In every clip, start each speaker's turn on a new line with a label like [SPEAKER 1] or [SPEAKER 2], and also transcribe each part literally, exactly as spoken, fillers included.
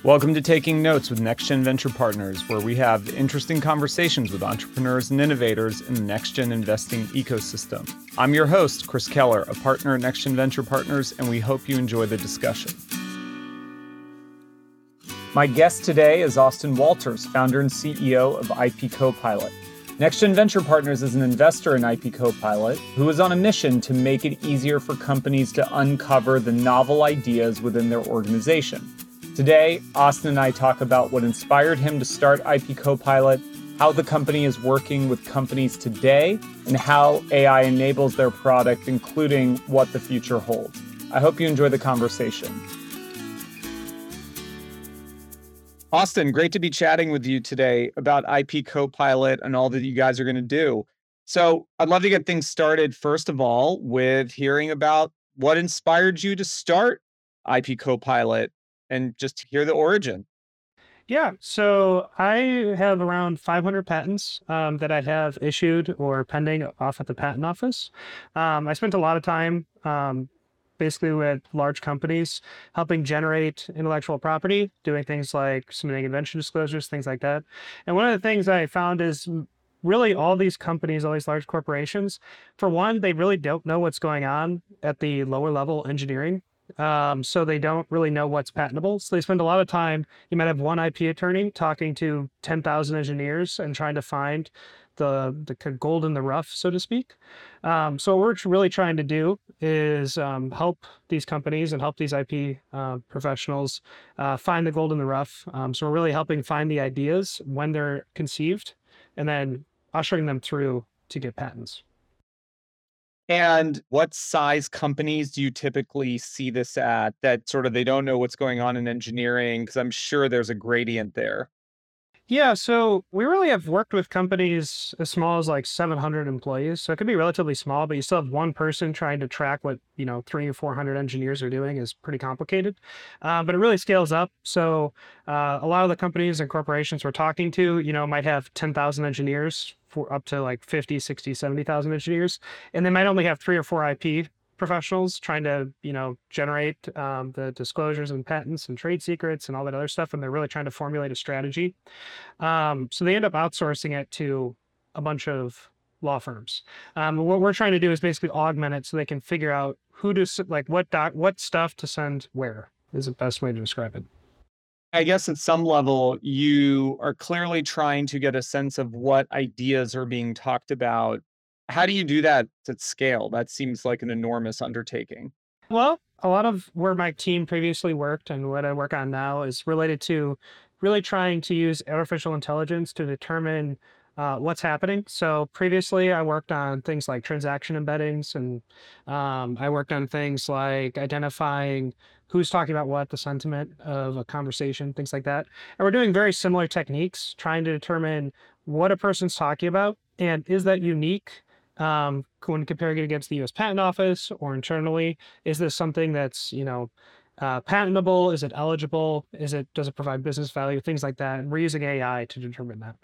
[SPEAKER 1] Welcome to Taking Notes with NextGen Venture Partners, where we have interesting conversations with entrepreneurs and innovators in the next-gen investing ecosystem. I'm your host, Chris Keller, a partner at NextGen Venture Partners, and we hope you enjoy the discussion. My guest today is Austin Walters, founder and C E O of I P Copilot. NextGen Venture Partners is an investor in I P Copilot who is on a mission to make it easier for companies to uncover the novel ideas within their organization. Today, Austin and I talk about what inspired him to start I P Copilot, how the company is working with companies today, and how A I enables their product, including what the future holds. I hope you enjoy the conversation. Austin, great to be chatting with you today about I P Copilot and all that you guys are going to do. So I'd love to get things started, first of all, with hearing about what inspired you to start I P Copilot and just hear the origin.
[SPEAKER 2] Yeah, so I have around five hundred patents um, that I have issued or pending off at the patent office. Um, I spent a lot of time um, basically with large companies helping generate intellectual property, doing things like submitting invention disclosures, things like that. And one of the things I found is really all these companies, all these large corporations, for one, they really don't know what's going on at the lower level engineering. Um, so they don't really know what's patentable. So they spend a lot of time. You might have one I P attorney talking to ten thousand engineers and trying to find the the kind of gold in the rough, so to speak. Um, so what we're really trying to do is um, help these companies and help these I P uh, professionals uh, find the gold in the rough. Um, so we're really helping find the ideas when they're conceived, and then ushering them through to get patents.
[SPEAKER 1] And what size companies do you typically see this at that sort of they don't know what's going on in engineering? Because I'm sure there's a gradient there.
[SPEAKER 2] Yeah, so we really have worked with companies as small as like seven hundred employees. So it could be relatively small, but you still have one person trying to track what, you know, three or four hundred engineers are doing is pretty complicated. Uh, but it really scales up. So uh, a lot of the companies and corporations we're talking to, you know, might have ten thousand engineers for up to like fifty, sixty, seventy thousand engineers. And they might only have three or four I P professionals trying to, you know, generate um, the disclosures and patents and trade secrets and all that other stuff. And they're really trying to formulate a strategy. Um, so they end up outsourcing it to a bunch of law firms. Um, what we're trying to do is basically augment it so they can figure out who to, s- like what doc, what stuff to send where is the best way to describe it.
[SPEAKER 1] I guess at some level, you are clearly trying to get a sense of what ideas are being talked about. How do you do that at scale? That seems like an enormous undertaking.
[SPEAKER 2] Well, a lot of where my team previously worked and what I work on now is related to really trying to use artificial intelligence to determine uh, what's happening. So previously, I worked on things like transaction embeddings, and um, I worked on things like identifying who's talking about what, the sentiment of a conversation, things like that. And we're doing very similar techniques, trying to determine what a person's talking about and is that unique um, when comparing it against the U S Patent Office or internally. Is this something that's, you know, uh, patentable? Is it eligible? Is it, does it provide business value? Things like that. And we're using A I to determine that.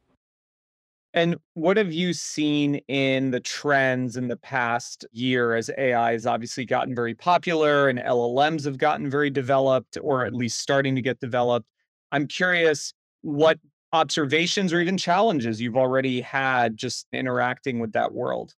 [SPEAKER 1] And what have you seen in the trends in the past year as A I has obviously gotten very popular and L L Ms have gotten very developed, or at least starting to get developed? I'm curious what observations or even challenges you've already had just interacting with that world.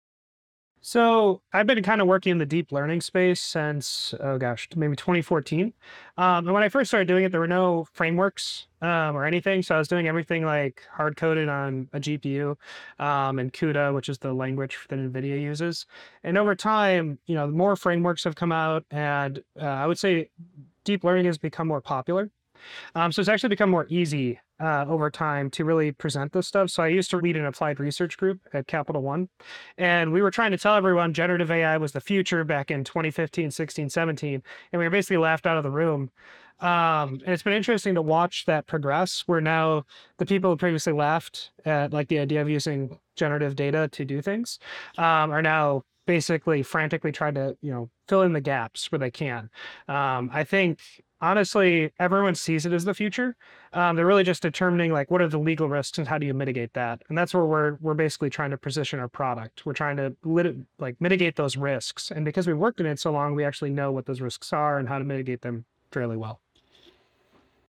[SPEAKER 2] So I've been kind of working in the deep learning space since, oh gosh, maybe twenty fourteen. Um, and when I first started doing it, there were no frameworks um, or anything. So I was doing everything like hard coded on a G P U um, and CUDA, which is the language that NVIDIA uses. And over time, you know, more frameworks have come out, and uh, I would say deep learning has become more popular. Um, so it's actually become more easy uh, over time to really present this stuff. So I used to lead an applied research group at Capital One, and we were trying to tell everyone generative A I was the future back in twenty fifteen, sixteen, seventeen, and we were basically laughed out of the room. Um, and it's been interesting to watch that progress, where now the people who previously laughed at like the idea of using generative data to do things um, are now basically frantically trying to, you know, fill in the gaps where they can. Um, I think honestly, everyone sees it as the future. Um, they're really just determining like what are the legal risks and how do you mitigate that. And that's where we're we're basically trying to position our product. We're trying to lit- like mitigate those risks. And because we've worked in it so long, we actually know what those risks are and how to mitigate them fairly well.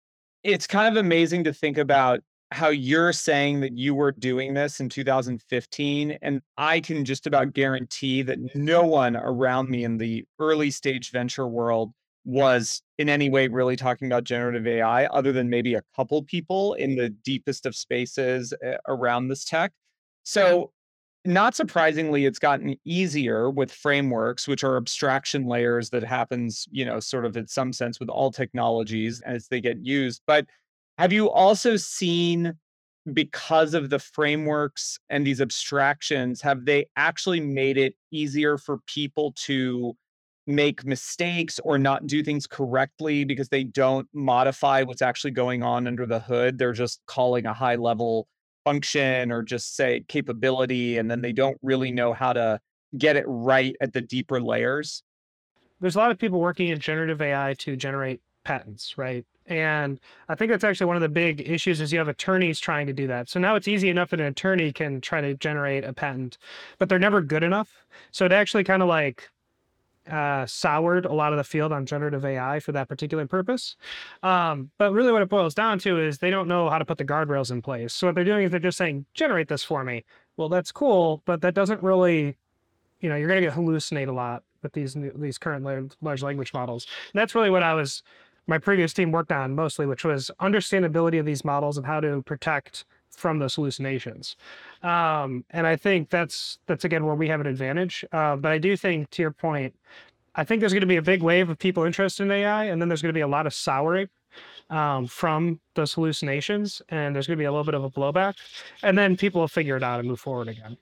[SPEAKER 1] It's kind of amazing to think about how you're saying that you were doing this in two thousand fifteen, and I can just about guarantee that no one around me in the early stage venture world was in any way really talking about generative A I, other than maybe a couple people in the deepest of spaces uh, around this tech. So, not surprisingly, it's gotten easier with frameworks, which are abstraction layers that happens, you know, sort of in some sense with all technologies as they get used. But have you also seen, because of the frameworks and these abstractions, have they actually made it easier for people to make mistakes or not do things correctly because they don't modify what's actually going on under the hood? They're just calling a high level function or just say capability, and then they don't really know how to get it right at the deeper layers.
[SPEAKER 2] There's a lot of people working in generative A I to generate patents, right? And I think that's actually one of the big issues is you have attorneys trying to do that. So now it's easy enough that an attorney can try to generate a patent, but they're never good enough. So it actually kind of like uh, soured a lot of the field on generative A I for that particular purpose. Um, but really what it boils down to is they don't know how to put the guardrails in place. So what they're doing is they're just saying, generate this for me. Well, that's cool, but that doesn't really, you know, you're going to get hallucinate a lot with these new, these current large language models. And that's really what I was, my previous team worked on mostly, which was understandability of these models and how to protect from those hallucinations. Um, and I think that's, that's again, where we have an advantage. Uh, but I do think, to your point, I think there's going to be a big wave of people interested in A I, and then there's going to be a lot of souring um, from those hallucinations, and there's going to be a little bit of a blowback, and then people will figure it out and move forward again.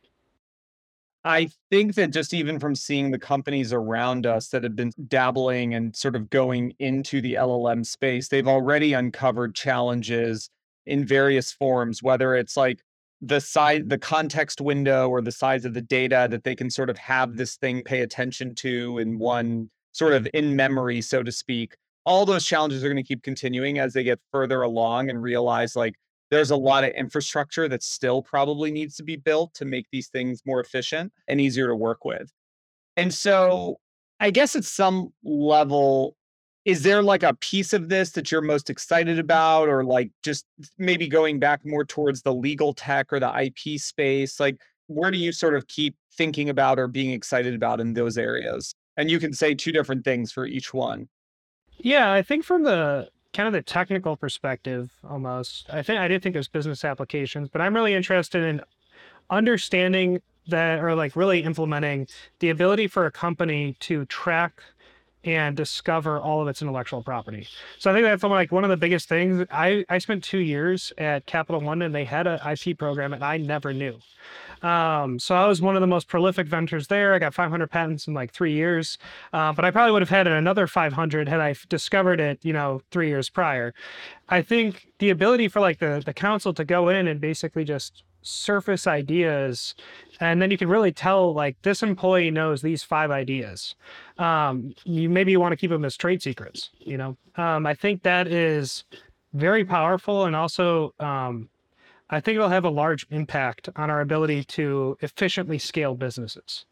[SPEAKER 1] I think that just even from seeing the companies around us that have been dabbling and sort of going into the L L M space, they've already uncovered challenges in various forms, whether it's like the size, the context window or the size of the data that they can sort of have this thing pay attention to in one sort of in memory, so to speak. All those challenges are going to keep continuing as they get further along and realize like there's a lot of infrastructure that still probably needs to be built to make these things more efficient and easier to work with. And so I guess at some level, is there like a piece of this that you're most excited about, or like just maybe going back more towards the legal tech or the I P space? Like, where do you sort of keep thinking about or being excited about in those areas? And you can say two different things for each one.
[SPEAKER 2] Yeah, I think from the kind of the technical perspective, almost, I think I did think there's business applications, but I'm really interested in understanding that, or like really implementing the ability for a company to track and discover all of its intellectual property. So I think that's like one of the biggest things. I, I spent two years at Capital One, and they had an I P program, and I never knew. Um, so I was one of the most prolific vendors there. I got five hundred patents in like three years, uh, but I probably would have had another five hundred had I discovered it, you know, three years prior. I think the ability for like the, the council to go in and basically just surface ideas, and then you can really tell like this employee knows these five ideas. Um, you maybe you want to keep them as trade secrets, you know. Um, I think that is very powerful, and also um, I think it'll have a large impact on our ability to efficiently scale businesses.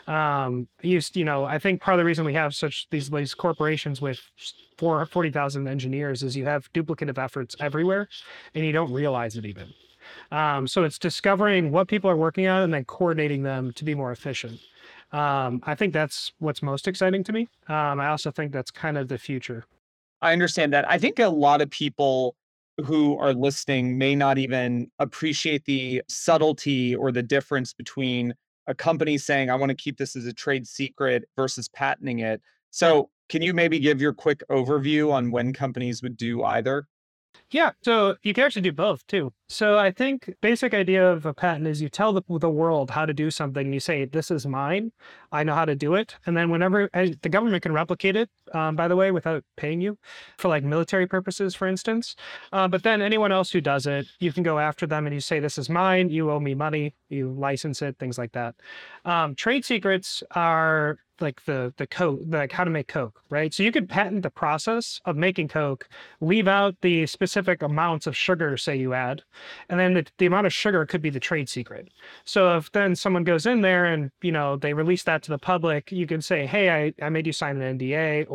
[SPEAKER 2] Um, used, you know, I think part of the reason we have such these, these corporations with forty thousand engineers is you have duplicative efforts everywhere, and you don't realize it even. Um, so it's discovering what people are working on and then coordinating them to be more efficient. Um, I think that's what's most exciting to me. Um, I also think that's kind of the future.
[SPEAKER 1] I understand that. I think a lot of people who are listening may not even appreciate the subtlety or the difference between a company saying, I want to keep this as a trade secret versus patenting it. So, can you maybe give your quick overview on when companies would do either?
[SPEAKER 2] Yeah, so you can actually do both too. So I think basic idea of a patent is you tell the, the world how to do something. You say, this is mine. I know how to do it. And then whenever and the government can replicate it, um, by the way, without paying you for like military purposes, for instance. Uh, but then anyone else who does it, you can go after them and you say, this is mine. You owe me money. You license it, things like that. Um, trade secrets are like the the coke, like how to make Coke, right? So you could patent the process of making Coke, leave out the specific amounts of sugar, say you add, and then the, the amount of sugar could be the trade secret. So if then someone goes in there and, you know, they release that to the public, you can say, hey, I, I made you sign an N D A, or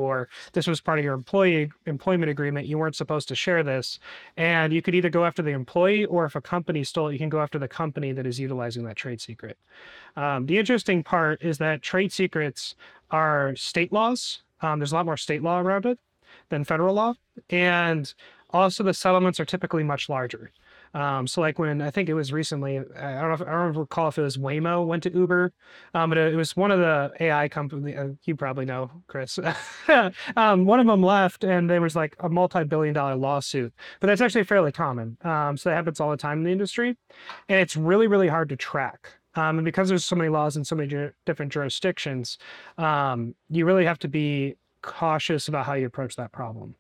[SPEAKER 2] or this was part of your employee employment agreement. You weren't supposed to share this. And you could either go after the employee, or if a company stole it, you can go after the company that is utilizing that trade secret. Um, the interesting part is that trade secrets are state laws. Um, there's a lot more state law around it than federal law. And also the settlements are typically much larger. Um, so like when I think it was recently, I don't know if I don't recall if it was Waymo went to Uber, um, but it, it was one of the A I company. Uh, you probably know, Chris. um, one of them left, and there was like a multi-billion dollar lawsuit. But that's actually fairly common. Um, so that happens all the time in the industry, and it's really really hard to track. Um, and because there's so many laws in so many ju- different jurisdictions, um, you really have to be cautious about how you approach that problem.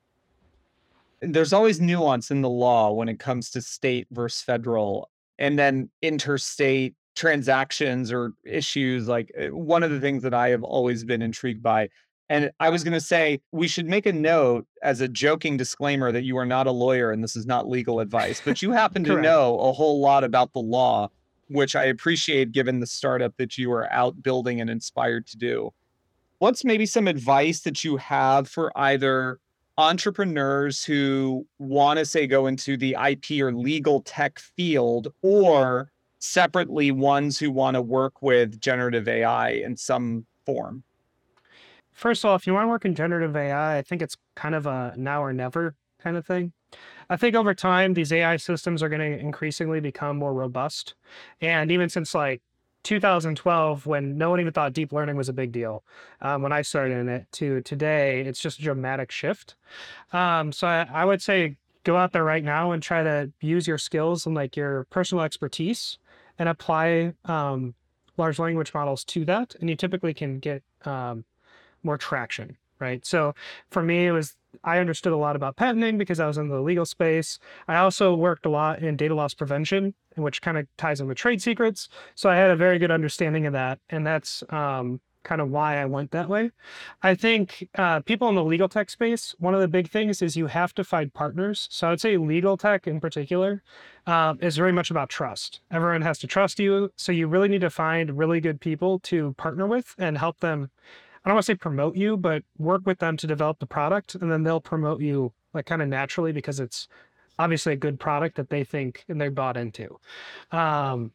[SPEAKER 1] There's always nuance in the law when it comes to state versus federal, and then interstate transactions or issues. Like uh, one of the things that I have always been intrigued by, and I was going to say we should make a note as a joking disclaimer that you are not a lawyer and this is not legal advice, but you happen to
[SPEAKER 2] Correct.
[SPEAKER 1] know a whole lot about the law, which I appreciate given the startup that you are out building and inspired to do. What's maybe some advice that you have for either entrepreneurs who want to say go into the I P or legal tech field, or separately ones who want to work with generative A I in some form?
[SPEAKER 2] First of all, if you want to work in generative A I, I I think it's kind of a now or never kind of thing. I think over time, these A I systems are going to increasingly become more robust. And even since like two thousand twelve, when no one even thought deep learning was a big deal, um, when I started in it, to today, it's just a dramatic shift. Um, so I, I would say go out there right now and try to use your skills and like your personal expertise and apply um, large language models to that. And you typically can get um, more traction, right? So for me, it was I understood a lot about patenting because I was in the legal space. I also worked a lot in data loss prevention, which kind of ties in with trade secrets. So I had a very good understanding of that, and that's um, kind of why I went that way. I think uh, people in the legal tech space, one of the big things is you have to find partners. So I would say legal tech in particular um, is very much about trust. Everyone has to trust you, so you really need to find really good people to partner with and help them. I don't want to say promote you, but work with them to develop the product, and then they'll promote you like kind of naturally because it's obviously a good product that they think and they bought into. Um,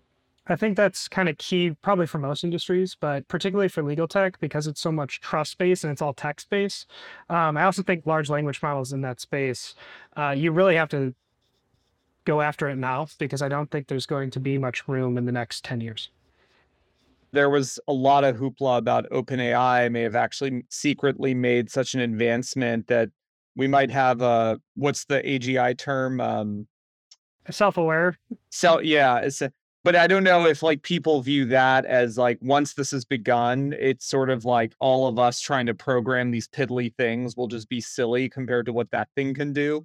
[SPEAKER 2] I think that's kind of key probably for most industries, but particularly for legal tech because it's so much trust based and it's all text based. Um, I also think large language models in that space, uh, you really have to go after it now because I don't think there's going to be much room in the next ten years.
[SPEAKER 1] There was a lot of hoopla about OpenAI may have actually secretly made such an advancement that we might have a what's the A G I term? Um,
[SPEAKER 2] Self aware.
[SPEAKER 1] so yeah, it's a, but I don't know if like people view that as like once this has begun, it's sort of like all of us trying to program these piddly things will just be silly compared to what that thing can do.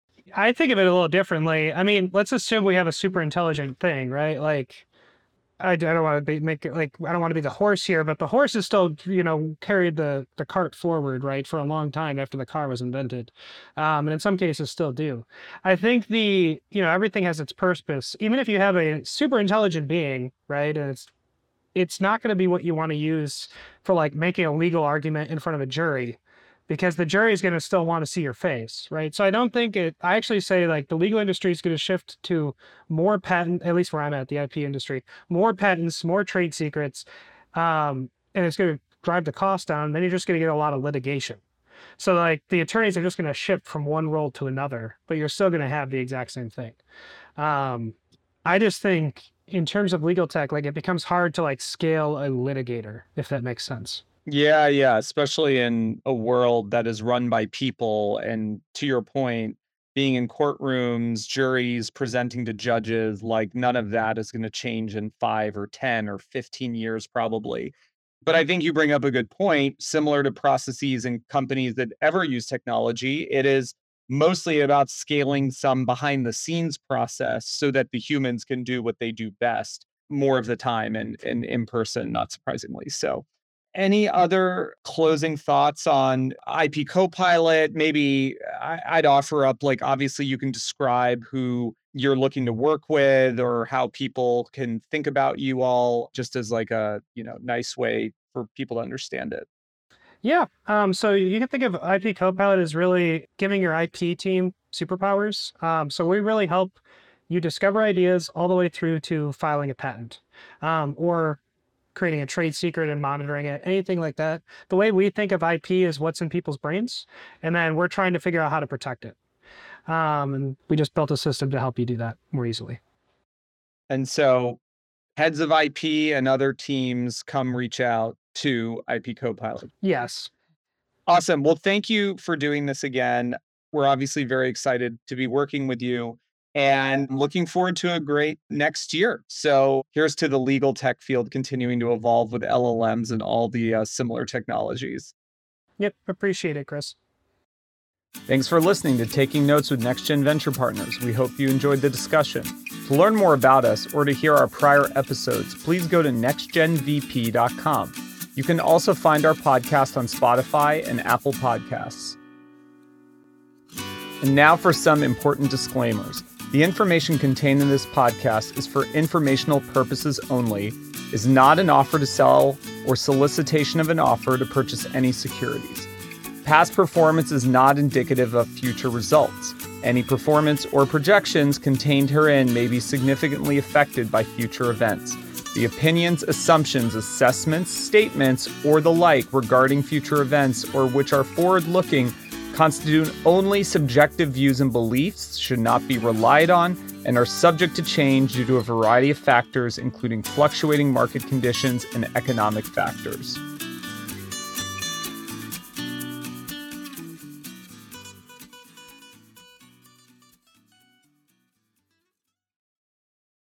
[SPEAKER 2] I think of it a little differently. I mean, let's assume we have a super intelligent thing, right? Like, I, I don't want to be make it like I don't want to be the horse here, but the horse is still you know carried the the cart forward right for a long time after the car was invented, um, and in some cases still do. I think the you know everything has its purpose. Even if you have a super intelligent being, right, and it's it's not going to be what you want to use for like making a legal argument in front of a jury because the jury is going to still want to see your face, right? So I don't think it, I actually say like the legal industry is going to shift to more patent, at least where I'm at, the I P industry, more patents, more trade secrets, um, and it's going to drive the cost down. Then you're just going to get a lot of litigation. So like the attorneys are just going to shift from one role to another, but you're still going to have the exact same thing. Um, I just think in terms of legal tech, like it becomes hard to like scale a litigator, if that makes sense.
[SPEAKER 1] Yeah, yeah, especially in a world that is run by people. And to your point, being in courtrooms, juries presenting to judges, like none of that is going to change in five or ten or fifteen years, probably. But I think you bring up a good point. Similar to processes and companies that ever use technology, it is mostly about scaling some behind the scenes process so that the humans can do what they do best more of the time and, and in person, not surprisingly. So, any other closing thoughts on I P Copilot? Maybe I, I'd offer up, like, obviously, you can describe who you're looking to work with or how people can think about you all just as like a, you know, nice way for people to understand it.
[SPEAKER 2] Yeah. Um, so you can think of I P Copilot as really giving your I P team superpowers. Um, so we really help you discover ideas all the way through to filing a patent, um, or creating a trade secret and monitoring it, anything like that. The way we think of I P is what's in people's brains, and then we're trying to figure out how to protect it. Um, and we just built a system to help you do that more easily.
[SPEAKER 1] And so heads of I P and other teams come reach out to I P Copilot.
[SPEAKER 2] Yes.
[SPEAKER 1] Awesome. Well, thank you for doing this again. We're obviously very excited to be working with you and looking forward to a great next year. So here's to the legal tech field continuing to evolve with L L Ms and all the uh, similar technologies.
[SPEAKER 2] Yep. Appreciate it, Chris.
[SPEAKER 1] Thanks for listening to Taking Notes with NextGen Venture Partners. We hope you enjoyed the discussion. To learn more about us or to hear our prior episodes, please go to next gen v p dot com. You can also find our podcast on Spotify and Apple Podcasts. And now for some important disclaimers. The information contained in this podcast is for informational purposes only, is not an offer to sell or solicitation of an offer to purchase any securities. Past performance is not indicative of future results. Any performance or projections contained herein may be significantly affected by future events. The opinions, assumptions, assessments, statements, or the like regarding future events or which are forward-looking constitute only subjective views and beliefs, should not be relied on, and are subject to change due to a variety of factors, including fluctuating market conditions and economic factors.